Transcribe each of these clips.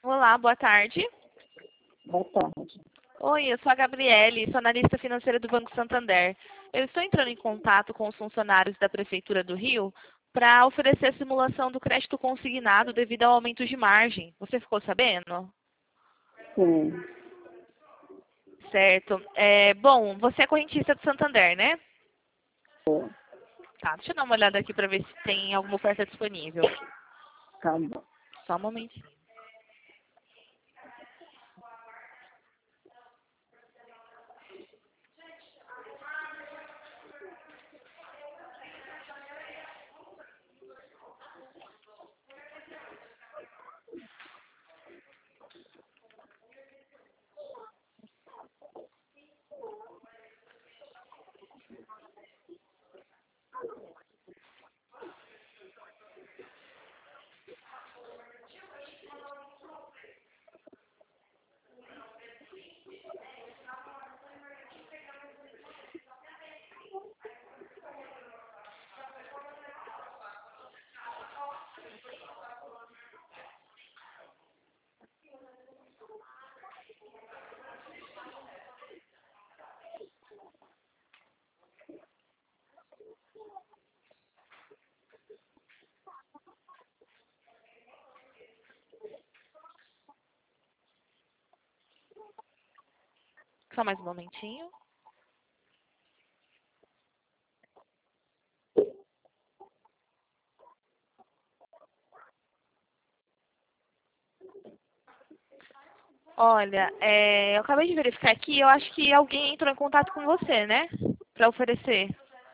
Olá, boa tarde. Boa tarde. Oi, eu sou a Gabriele, sou analista financeira do Banco Santander. Eu estou entrando em contato com os funcionários da Prefeitura do Rio para oferecer a simulação do crédito consignado devido ao aumento de margem. Você ficou sabendo? Sim. Certo. Bom, você é correntista do Santander, né? Tá, deixa eu dar uma olhada aqui para ver se tem alguma oferta disponível. Tá bom. Só um momentinho. Só mais um momentinho. Olha, eu acabei de verificar aqui, eu acho que alguém entrou em contato com você, né? Para oferecer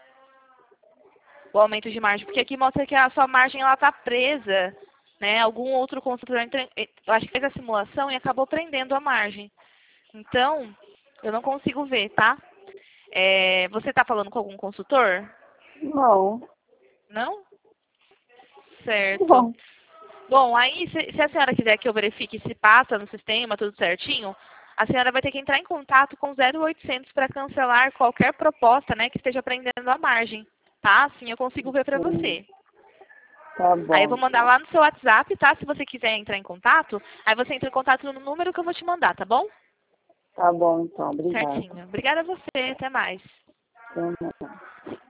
o aumento de margem, porque aqui mostra que a sua margem ela está presa, né? Algum outro consultor eu acho que fez a simulação e acabou prendendo a margem. Então, eu não consigo ver, tá? Você está falando com algum consultor? Não. Não? Certo. Bom. Bom, aí se a senhora quiser que eu verifique se passa no sistema, tudo certinho, a senhora vai ter que entrar em contato com 0800 para cancelar qualquer proposta, né, que esteja prendendo a margem, tá? Assim eu consigo ver para você. Tá Aí eu bom. vou mandar lá no seu WhatsApp, tá? Se você quiser entrar em contato, aí você entra em contato no número que eu vou te mandar, tá bom? Tá bom, então. Obrigada. Certinho. Obrigada a você. Até mais. Até mais.